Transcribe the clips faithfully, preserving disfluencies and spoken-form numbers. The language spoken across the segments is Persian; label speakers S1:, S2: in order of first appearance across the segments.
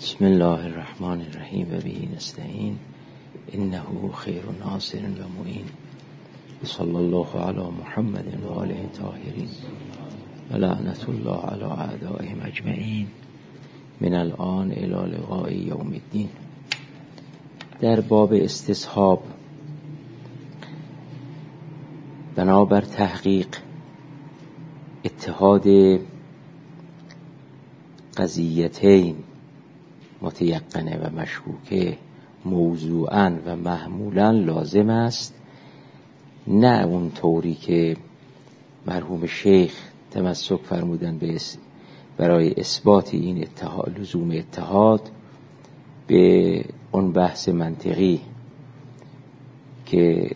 S1: بسم الله الرحمن الرحیم و به نستعین انه خیر ناصر و معین صلی الله علی محمد و آله الطاهرین و لعنت الله علی اعدائهم اجمعین من الان الی لقاء یوم الدین. در باب استصحاب بنابر تحقیق اتحاد قضیتین متیقنه و مشکوکه موضوعاً و محمولاً لازم است، نه اون طوری که مرحوم شیخ تمسک فرمودن به برای اثبات این اتحاد لزوم اتحاد به اون بحث منطقی که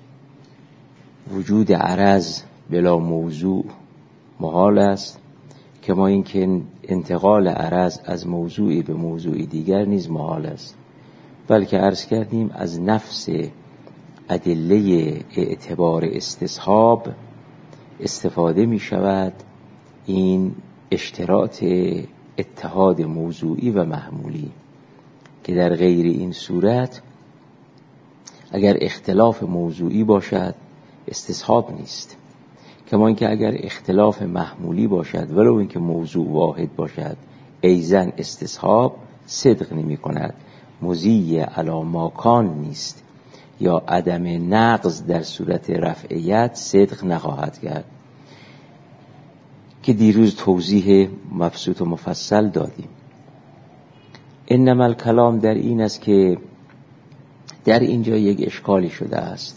S1: وجود عرض بلا موضوع محال است، که ما این که انتقال عرض از موضوعی به موضوعی دیگر نیز محال است، بلکه عرض کردیم از نفس ادله اعتبار استصحاب استفاده می شود این اشتراط اتحاد موضوعی و محمولی، که در غیر این صورت اگر اختلاف موضوعی باشد استصحاب نیست، کما اینکه اگر اختلاف محمولی باشد ولو اینکه موضوع واحد باشد ایزن استصحاب صدق نمی کند، مضی علی ما کان نیست، یا عدم نقض در صورت رفعیت صدق نخواهد کرد، که دیروز توضیح مبسوط و مفصل دادیم. انما الکلام در این است که در اینجا یک اشکالی شده است.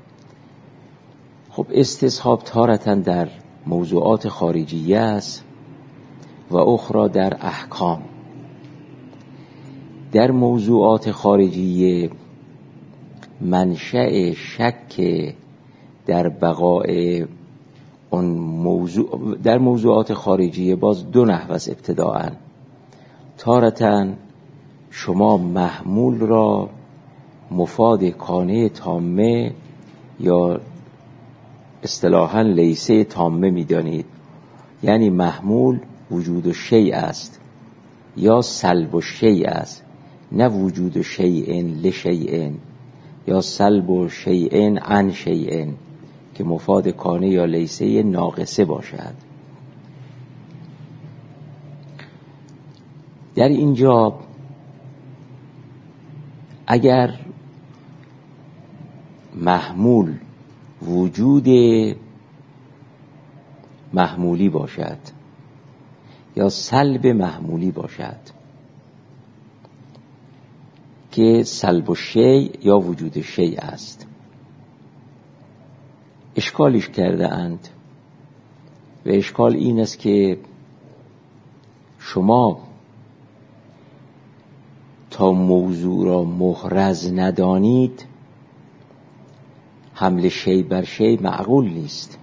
S1: خب استصحاب تارتاً در موضوعات خارجیه است و اخرى در احکام. در موضوعات خارجیه منشأ شک در بقاء اون موضوع در موضوعات خارجیه باز دو نحو است. ابتداءً تارتاً شما محمول را مفاد کانه تامه یا اصطلاحاً لیسه تامه می دانید، یعنی محمول وجود شیء است یا سلب شیء است، نه وجود شیء لشیء یا سلب شیء عن شیء که مفاد کانه یا لیسه ناقصه باشد. در اینجا اگر محمول وجود محمولی باشد یا سلب محمولی باشد، که سلب و شیء یا وجود شیء است، اشکالیش کرده اند و اشکال این است که شما تا موضوع را محرز ندانید حمل شیء بر شیء معقول نیست.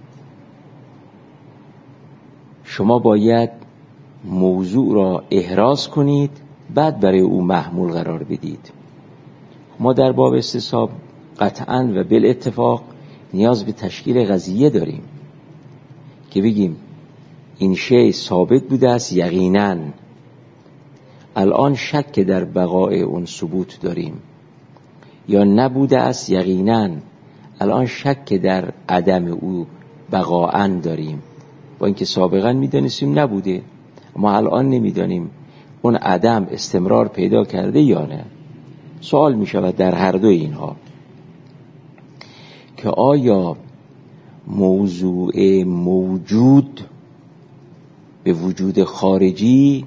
S1: شما باید موضوع را احراز کنید بعد برای او محمول قرار بدید. ما در باب استصحاب قطعاً و بالاتفاق نیاز به تشکیل قضیه داریم که بگیم این شیء ثابت بوده است یقیناً، الان شک در بقای اون ثبوت داریم، یا نبوده است یقیناً، الان شک در عدم او بقاءً داریم، با اینکه سابقاً میدانستیم نبوده، اما الان نمیدانیم اون عدم استمرار پیدا کرده یا نه. سوال می شود در هر دو اینها که آیا موضوع موجود به وجود خارجی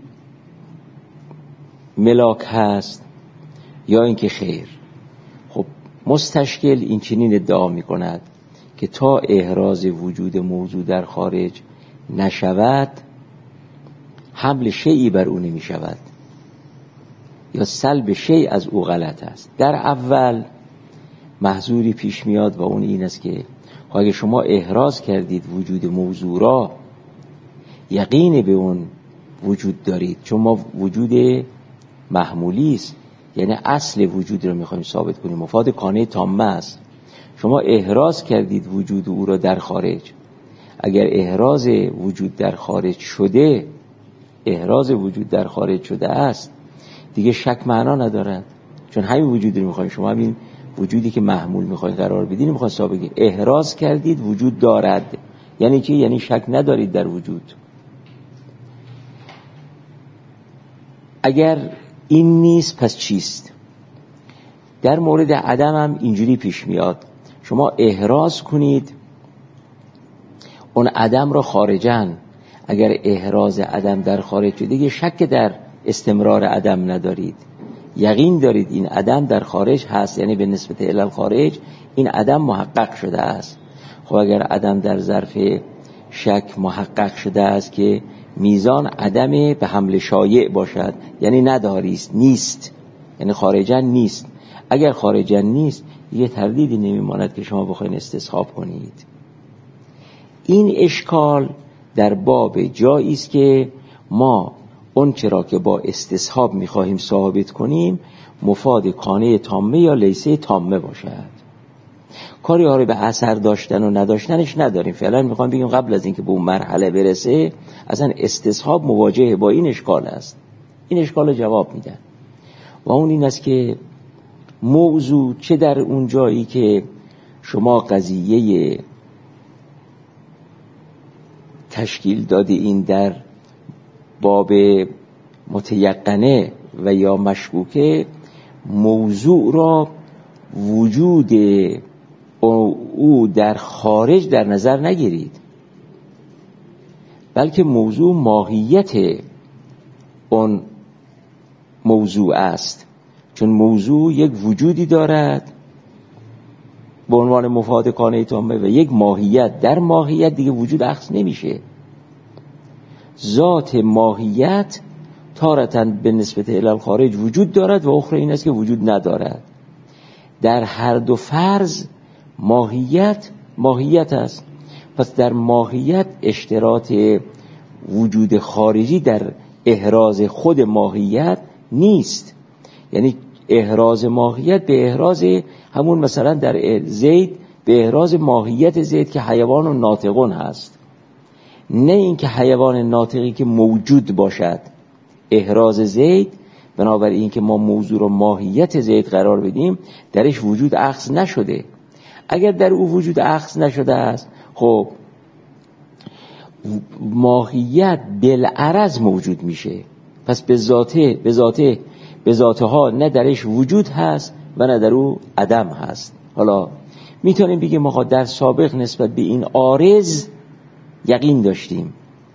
S1: ملاک هست یا اینکه خیر. خب مستشکل این چنین ادعا می کند که تا احراز وجود موضوع در خارج نشود حمل شیئی بر او نمی شود یا سلب شیء از او غلط است. در اول محظوری پیش میاد و اون این است که اگه شما احراز کردید وجود موضوع را، یقین به اون وجود دارید، چون ما وجود محمولی است، یعنی اصل وجود را میخوایم ثابت کنیم، مفاد کانه تامه است. شما احراز کردید وجود او را در خارج، اگر احراز وجود در خارج شده احراز وجود در خارج شده است، دیگه شک معنا ندارد، چون همین وجودی رو میخواین شما، همین وجودی که محمول میخواین قرار بدین میخواین ثابت کنید. احراز کردید وجود دارد، یعنی چی؟ یعنی شک ندارید در وجود. اگر این نیست پس چیست؟ در مورد عدم هم اینجوری پیش میاد، شما احراز کنید اون عدم را خارجن. اگر احراز عدم در خارج شده دیگه شک در استمرار عدم ندارید، یقین دارید این عدم در خارج هست، یعنی به نسبت الی الخارج این عدم محقق شده است. خب اگر عدم در ظرف شک محقق شده است که میزان عدم به حمل شایع باشد، یعنی نداریست، نیست، یعنی خارجن نیست. اگر خارجن نیست یه تردیدی نمیماند که شما بخواین استصحاب کنید. این اشکال در باب جایی است که ما اون چرا که با استصحاب میخواهیم ثابت کنیم مفاد کانه تامه یا لیسه تامه باشد. کاری آره به اثر داشتن و نداشتنش نداریم. فعلا میخوام بگیم قبل از اینکه به اون مرحله برسه اصلا استصحاب مواجهه با این اشکال است. این اشکال جواب میدن و اون این است که موضوع چه در اون جایی که شما قضیه تشکیل داده این در باب متیقنه و یا مشکوکه، موضوع را وجود او در خارج در نظر نگیرید، بلکه موضوع ماهیت اون موضوع است. چون موضوع یک وجودی دارد به عنوان مفاد کانه تامه و یک ماهیت، در ماهیت دیگه وجود اخذ نمیشه. ذات ماهیت تارتاً به نسبت الی الخارج وجود دارد و اخرى این است که وجود ندارد. در هر دو فرض ماهیت ماهیت است. پس در ماهیت اشتراط وجود خارجی در احراز خود ماهیت نیست. یعنی احراز ماهیت به احراز همون مثلا در زید به احراز ماهیت زید که حیوان و ناطقون هست، نه اینکه حیوان ناطقی که موجود باشد. احراز زید بنابراین که ما موضوع رو ماهیت زید قرار بدیم درش وجود اخذ نشده. اگر در او وجود اخذ نشده است خب ماهیت بالعرض موجود میشه. پس به ذاته به ذاته به ذاته ها نه درش وجود هست و نه در او عدم هست. حالا میتونیم بگیم ما در سابق نسبت به این عارض یقین داشتیم.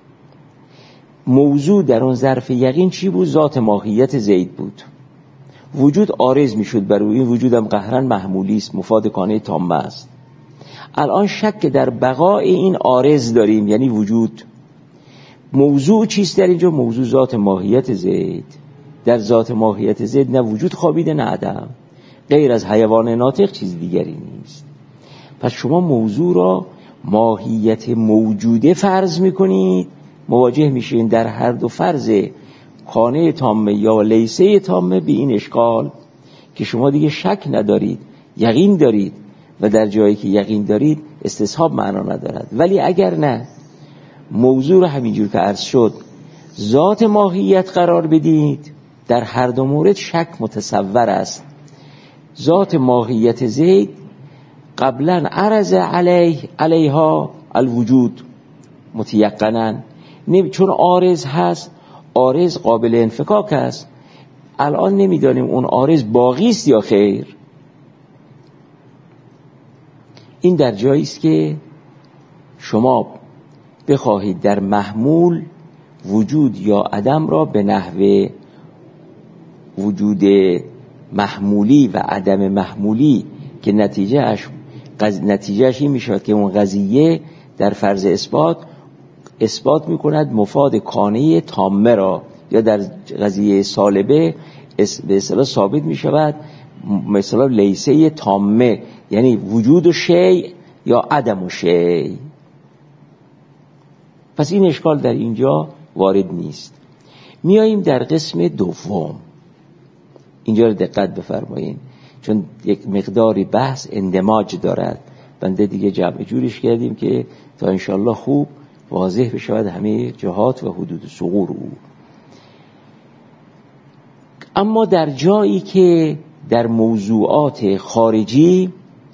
S1: موضوع در اون ظرف یقین چی بود؟ ذات ماهیت زید بود. وجود عارض میشد بر او، این وجودم قهرن محمولی است، مفاد کانه تامه است. الان شک در بقای این عارض داریم، یعنی وجود. موضوع چیست در اینجا؟ موضوع ذات ماهیت زید. در ذات ماهیت زید نه وجود خوابیده نه عدم، غیر از حیوان ناطق چیز دیگری نیست. پس شما موضوع را ماهیت موجوده فرض میکنید، مواجه میشین در هر دو فرض کانه تامه یا لیسه تامه به این اشکال که شما دیگه شک ندارید، یقین دارید و در جایی که یقین دارید استصحاب معنا ندارد. ولی اگر نه موضوع را همینجور که عرض شد ذات ماهیت قرار بدید، در هر دو مورد شک متصور است. ذات ماهیت زید قبلا عرض علیه علیها الوجود متیقناً، چون عارض هست، عارض قابل انفکاک است. الان نمیدانیم اون عارض باقی است یا خیر. این در جایی است که شما بخواهید در محمول وجود یا عدم را به نحو وجود محمولی و عدم محمولی که نتیجه اش قض... نتیجهش این میشود که اون قضیه در فرض اثبات اثبات میکند مفاد کانه تامه را، یا در قضیه سالبه به اصطلاح ثابت میشود مثلا لیسه تامه، یعنی وجود و شیء یا عدم و شیء. پس این اشکال در اینجا وارد نیست. میاییم در قسم دوم. اینجا رو دقت بفرمایید چون یک مقداری بحث اندماج دارد. بنده دیگه جمع جورش کردیم که تا انشالله خوب واضح بشود همه جهات و حدود ثغور او. اما در جایی که در موضوعات خارجی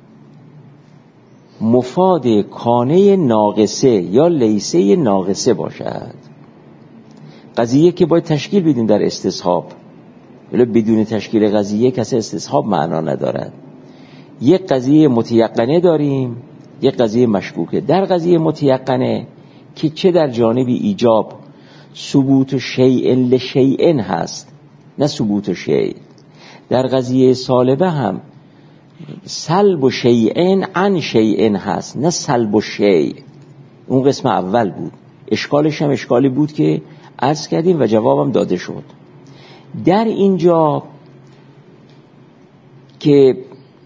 S1: مفاد کانه ناقصه یا لیسه ناقصه باشد، قضیه که باید تشکیل بدیم در استصحاب، ولی بدون تشکیل قضیه کسی استصحاب معنا ندارد. یک قضیه متیقنه داریم، یک قضیه مشکوکه. در قضیه متیقنه که چه در جانب ایجاب ثبوت شیء لشیء هست نه ثبوت شیء، در قضیه سالبه هم سلب شیء عن شیء هست نه سلب شیء. اون قسم اول بود، اشکالش هم اشکالی بود که عرض کردیم و جوابم داده شد. در اینجا که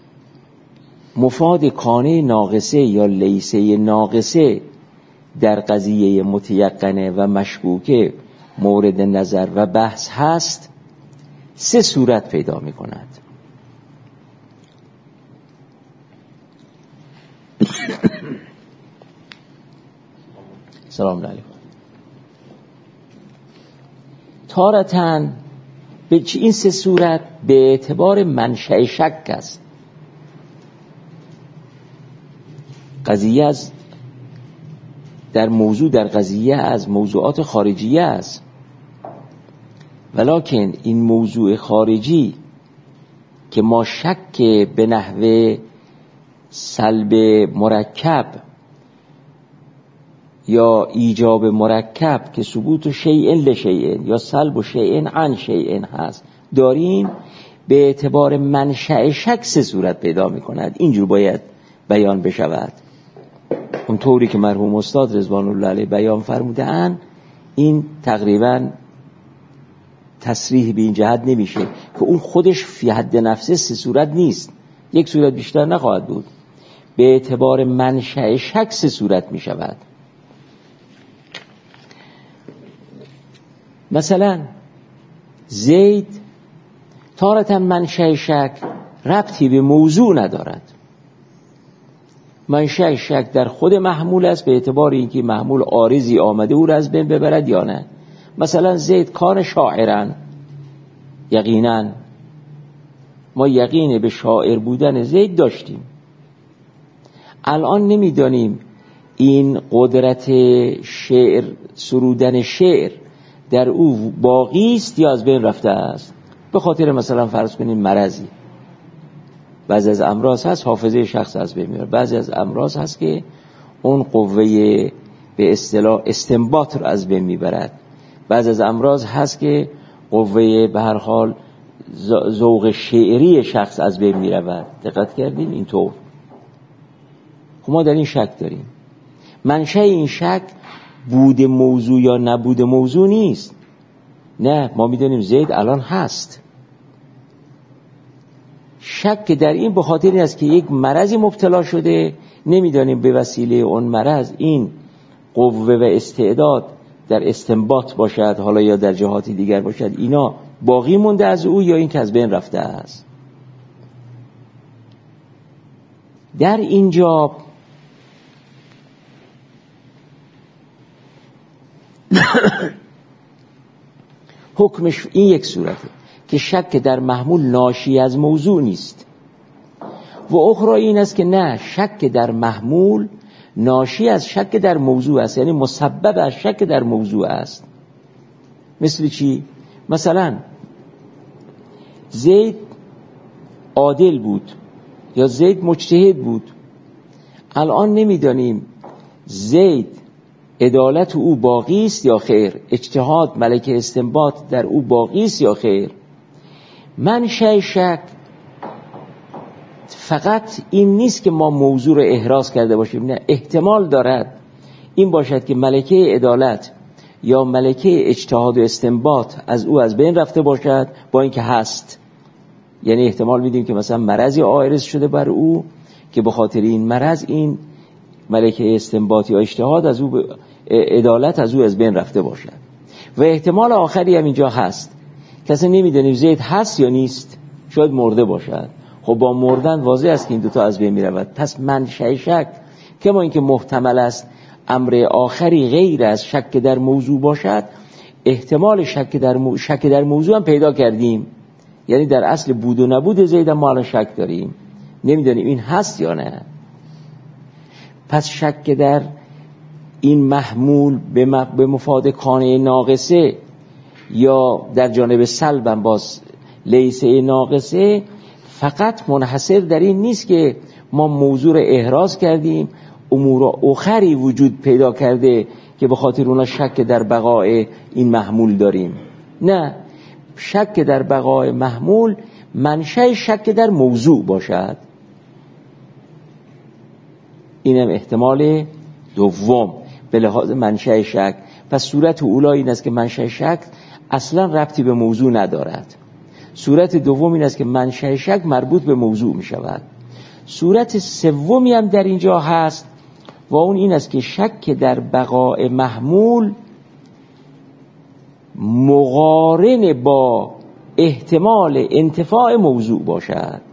S1: مفاد کانه ناقصه یا لیسه ناقصه در قضیه متیقنه و مشکوکه مورد نظر و بحث هست، سه صورت پیدا می کند. سلام علیکم. تارتن به این سه صورت به اعتبار منشأ شک است. قضیه از در موضوع در قضیه از موضوعات خارجیه است، ولکن این موضوع خارجی که ما شک به نحوه سلب مرکب یا ایجاب مرکب که ثبوت شیء لشیء یا سلب شیء عن شیء هست داریم، به اعتبار منشأ شک سه صورت پیدا می کند. اینجور باید بیان بشود. اون طوری که مرحوم استاد رضوان الله علیه بیان فرمودن، این تقریبا تصریح به این جهت نمیشه که اون خودش فی حد نفسه سه صورت نیست، یک صورت بیشتر نخواهد بود. به اعتبار منشأ شک سه صورت می شود. مثلا زید تارتا منشأ شک ربطی به موضوع ندارد. منشأ شک در خود محمول است به اعتبار اینکه محمول عارضی آمده او را از بین ببرد یا نه. مثلا زید کان شاعرن، یقینا ما یقین به شاعر بودن زید داشتیم. الان نمیدانیم این قدرت شعر سرودن شعر در او باقی است یا از بین رفته است. به خاطر مثلا فرض کنیم مرضی، بعضی از امراض هست حافظه شخص از بین میبره، بعضی از امراض هست که اون قوه به اصطلاح استنباط رو از بین میبرد، بعضی از امراض هست که قوه به هر حال ذوق شعری شخص از بین میرود. دقت کردین اینطور؟ خب ما در این شک داریم. منشأ این شک بود موضوع یا نبود موضوع نیست. نه، ما میدونیم زید الان هست. شک در این به خاطر این است که یک مرضی مبتلا شده، نمیدانیم به وسیله اون مرض این قوه و استعداد در استنباط باشد حالا یا در جهاتی دیگر باشد، اینا باقی مونده از او یا این که از بین رفته است. در اینجا حکمش این یک صورته که شک در محمول ناشی از موضوع نیست، و اخرى این است که نه، شک در محمول ناشی از شک در موضوع است، یعنی مسبب از شک در موضوع است. مثل چی؟ مثلا زید عادل بود یا زید مجتهد بود. الان نمیدانیم زید عدالت او باقی است یا خیر، اجتهاد ملکه استنباط در او باقی است یا خیر. منشأ شک فقط این نیست که ما موضوع رو احراز کرده باشیم، نه، احتمال دارد این باشد که ملکه عدالت یا ملکه اجتهاد و استنباط از او از بین رفته باشد با اینکه هست. یعنی احتمال میدیم که مثلا مرضی عارض شده بر او که به خاطر این مرض این ملکه استنباط یا اجتهاد از او عدالت از او از بین رفته باشد. و احتمال آخری هم اینجا هست، کسی نمیدونیم زید هست یا نیست، شاید مرده باشد. خب با مردن واضح است که این دوتا از بین میرود. پس منشأ شک که ما اینکه محتمل است امر آخری غیر از شک در موضوع باشد، احتمال شک در, مو... شک در موضوع هم پیدا کردیم. یعنی در اصل بود و نبود زید ما الان شک داریم، نمیدونیم این هست یا نه. پس شک در این محمول به مفاد کانه ناقصه یا در جانب سلبم باز لیسه ناقصه فقط منحصر در این نیست که ما موضوع رو احراز کردیم، امور اخری وجود پیدا کرده که به خاطر اونا شک در بقای این محمول داریم. نه، شک در بقای محمول منشأ شک در موضوع باشد. اینم احتمال دوم به لحاظ منشأ شک. پس صورت اولی این است که منشأ شک اصلا ربطی به موضوع ندارد. صورت دوم این است که منشأ شک مربوط به موضوع می شود. صورت سومی هم در اینجا هست و اون این است که شک در بقای محمول مقارن با احتمال انتفاع موضوع باشد.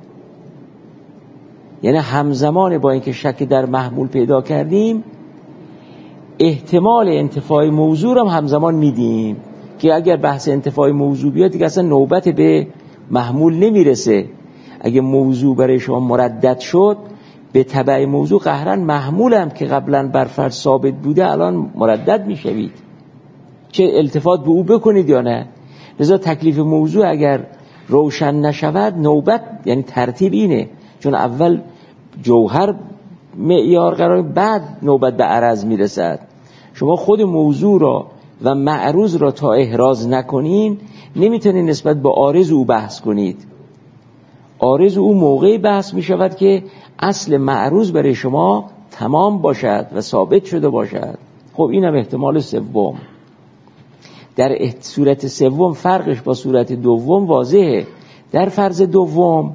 S1: یعنی همزمان با اینکه شک در محمول پیدا کردیم احتمال انتفاع موضوع رو هم همزمان میدیم که اگر بحث انتفاع موضوع بیاد دیگه اصلا نوبت به محمول نمیرسه. اگه موضوع برای شما مردد شد به تبع موضوع قهرا محمول هم که قبلا بر فرض ثابت بوده الان مردد میشوید، چه التفات به او بکنید یا نه. لذا تکلیف موضوع اگر روشن نشود نوبت یعنی ترتیب اینه، چون اول جوهر معیار قرار بعد نوبت به عرض میرسد. شما خود موضوع را و معروض را تا احراز نکنین نمیتونید نسبت به عارض او بحث کنید. عارض او موقعی بحث میشود که اصل معروض برای شما تمام باشد و ثابت شده باشد. خب اینم احتمال سوم. در صورت سوم فرقش با صورت دوم واضحه. در فرض دوم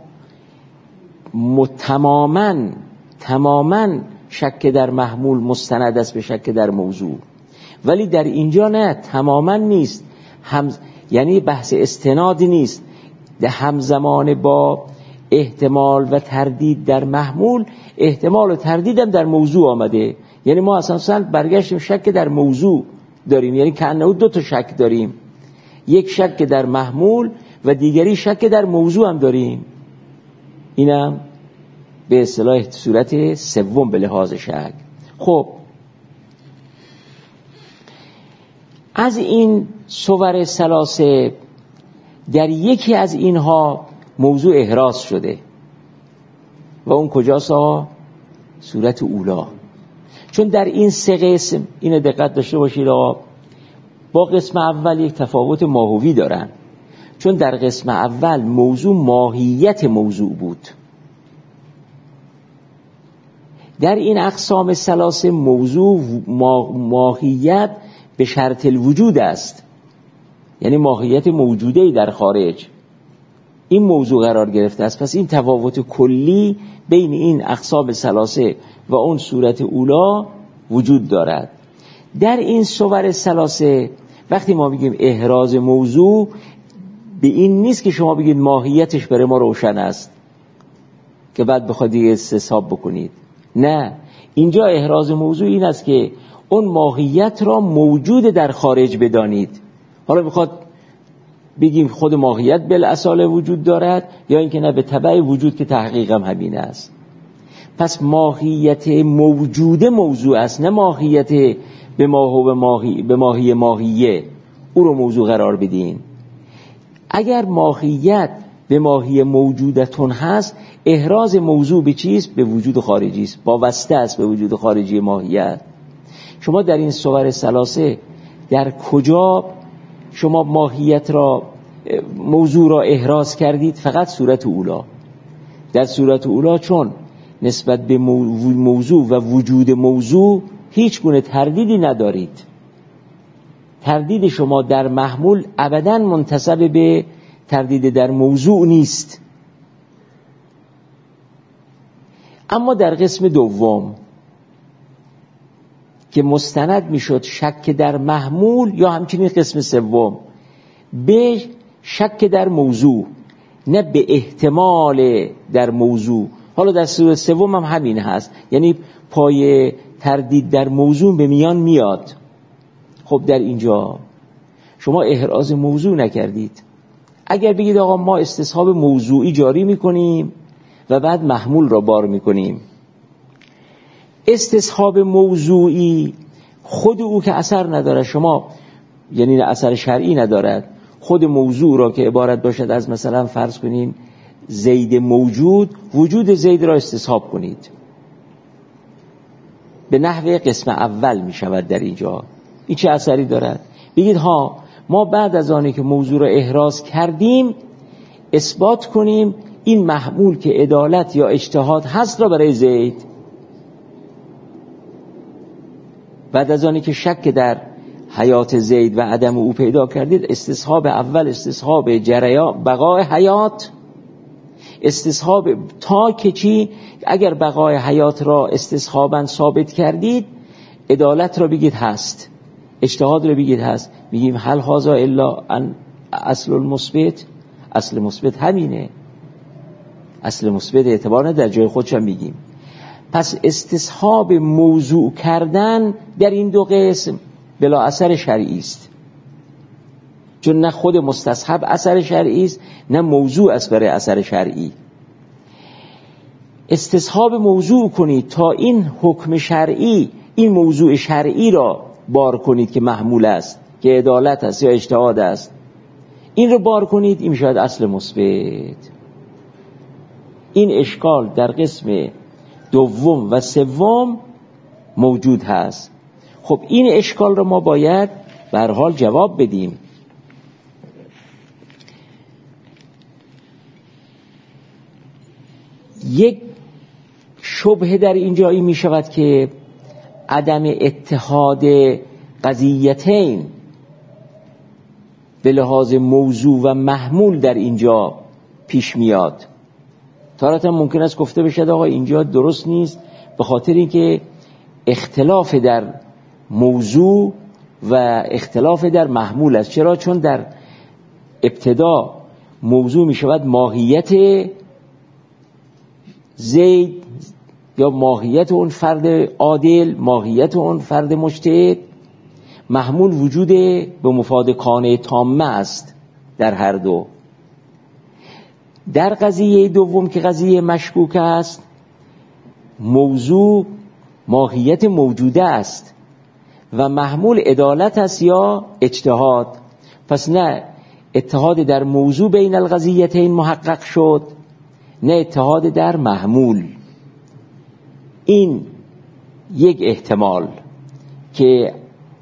S1: تماما تماما شک در محمول مستند است به شک در موضوع، ولی در اینجا نه، تماما نیست. هم یعنی بحث استنادی نیست، در همزمان با احتمال و تردید در محمول احتمال و تردیدم در موضوع آمده. یعنی ما اساساً برگشتیم شک در موضوع داریم، یعنی کأنه دو تا شک داریم، یک شک در محمول و دیگری شک در موضوع هم داریم. اینم به اصطلاح صورت سوم به لحاظ شک. خب از این صور ثلاثه در یکی از اینها موضوع احراز شده و اون کجاست؟ صورت اولا. چون در این سه قسم اینو دقت داشته باشید آقا، با قسم اول یک تفاوت ماهوی دارن. چون در قسم اول موضوع ماهیت موضوع بود، در این اقسام ثلاثه موضوع ماهیت به شرط الوجود است، یعنی ماهیت موجوده‌ای در خارج این موضوع قرار گرفته است. پس این تفاوت کلی بین این اقسام ثلاثه و اون صورت اولا وجود دارد. در این صور ثلاثه وقتی ما بگیم احراز موضوع به این نیست که شما بگید ماهیتش برای ما روشن است که بعد بخواد استصحاب بکنید. نه، اینجا احراز موضوع این است که اون ماهیت را موجود در خارج بدانید. حالا میخواد بگیم خود ماهیت بالاصاله وجود دارد یا اینکه نه به تبع وجود که تحقیقم همین است. پس ماهیت موجود موضوع است، نه ماهیت به ماهو به ماهی به ماهی ماهیه او رو موضوع قرار بدین. اگر ماهیت به ماهی موجودتون هست احراز موضوع به چیست؟ به وجود خارجی است، وابسته است به وجود خارجی ماهیت. شما در این صور ثلاثه در کجا شما ماهیت را موضوع را احراز کردید؟ فقط صورت اولا. در صورت اولا چون نسبت به موضوع و وجود موضوع هیچ گونه تردیدی ندارید، تردید شما در محمول ابداً منتسب به تردید در موضوع نیست. اما در قسم دوم که مستند میشد شک در محمول یا همچنین قسم سوم به شک در موضوع، نه به احتمال در موضوع. حالا در صورت سوم هم همین هست، یعنی پای تردید در موضوع به میان میاد. خب در اینجا شما احراز موضوع نکردید. اگر بگید آقا ما استصحاب موضوعی جاری میکنیم و بعد محمول را بار میکنیم، استصحاب موضوعی خود او که اثر نداره، شما یعنی اثر شرعی ندارد، خود موضوع را که عبارت باشد از مثلا فرض کنین زید موجود، وجود زید را استصحاب کنید، به نحو قسم اول می شود در اینجا. این چه اثری دارد؟ بگید ها ما بعد از آنی که موضوع را احراز کردیم اثبات کنیم این محمول که عدالت یا اجتهاد هست را برای زید. بعد از آنی که شک در حیات زید و عدم او پیدا کردید، استصحاب اول استصحاب جریان بقای حیات، استصحاب تا که چی؟ اگر بقای حیات را استصحابا ثابت کردید، عدالت را بگید هست، اجتهاد را بگید هست. میگیم هل هذا الا ان اصل المثبت، اصل مثبت همینه، اصل مثبت اعتبار نه، در جای خودش هم میگیم. پس استصحاب موضوع کردن در این دو قسم بلا اثر شرعی است، چون نه خود مستصحب اثر شرعی است نه موضوع است برای اثر شرعی. استصحاب موضوع کنید تا این حکم شرعی، این موضوع شرعی را بار کنید که محمول است، که عدالت است یا اجتهاد است، این رو بار کنید، این میشود اصل مثبت. این اشکال در قسم دوم و سوم موجود هست. خب این اشکال رو ما باید به هر حال جواب بدیم. یک شبهه در اینجایی می شود که عدم اتحاد قضیتین به لحاظ موضوع و محمول در اینجا پیش میاد. تارتا ممکن است گفته بشد آقا اینجا درست نیست به خاطر اینکه اختلاف در موضوع و اختلاف در محمول است. چرا؟ چون در ابتدا موضوع می شود ماهیت زید یا ماهیت اون فرد عادل، ماهیت اون فرد مجتهد، محمول وجود به مفاد کانه تامه است در هر دو. در قضیه دوم که قضیه مشکوک است، موضوع ماهیت موجوده است و محمول عدالت است یا اجتهاد. پس نه اتحاد در موضوع بین القضیتین محقق شد، نه اتحاد در محمول. این یک احتمال که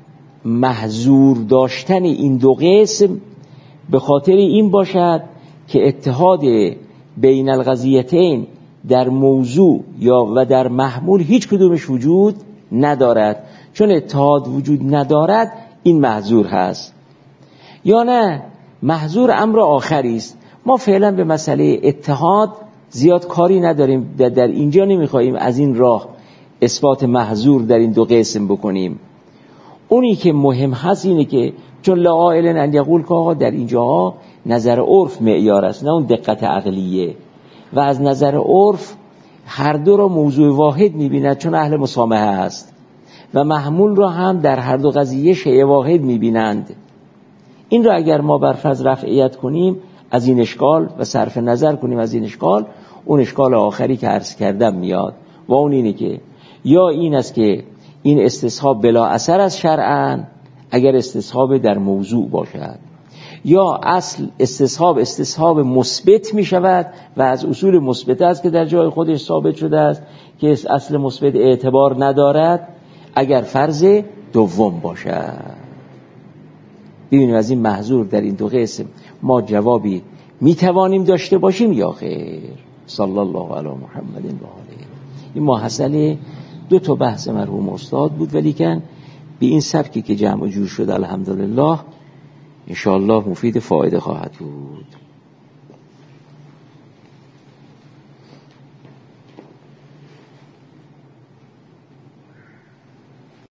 S1: محظور داشتن این دو قسم به خاطر این باشد که اتحاد بین القضیتین در موضوع یا و در محمول هیچ کدومش وجود ندارد. چون اتحاد وجود ندارد این محظور هست. یا نه محظور امر آخری است. ما فعلا به مسئله اتحاد زیاد کاری نداریم، در, در اینجا نمیخواهیم از این راه اثبات محظور در این دو قسم بکنیم. اونی که مهم هست اینه که چون لعائل ان یقول که آقا در اینجا نظر عرف معیار است، نه اون دقت عقلیه، و از نظر عرف هر دو را موضوع واحد میبیند چون اهل مسامحه است، و محمول را هم در هر دو قضیه شیء واحد میبینند. این را اگر ما بر فرض رفعیت کنیم از این اشکال و صرف نظر کنیم از این اشکال، اون اشکال آخری که عرض کردم میاد، و اون اینه که یا این است که این استصحاب بلا اثر از شرعاً اگر استصحاب در موضوع باشد، یا اصل استصحاب استصحاب مثبت می شود و از اصول مثبت است که در جای خودش ثابت شده است که اصل مثبت اعتبار ندارد اگر فرض دوم باشد. ببینیم از این محظور در این دو قسم ما جوابی می توانیم داشته باشیم یا خیر. صلی الله علی محمد و آله. این ماحصل دو تا بحث مرحوم استاد بود، ولیکن به این سبکی که جمع و جور شد الحمدلله انشاءالله مفید فایده خواهد بود.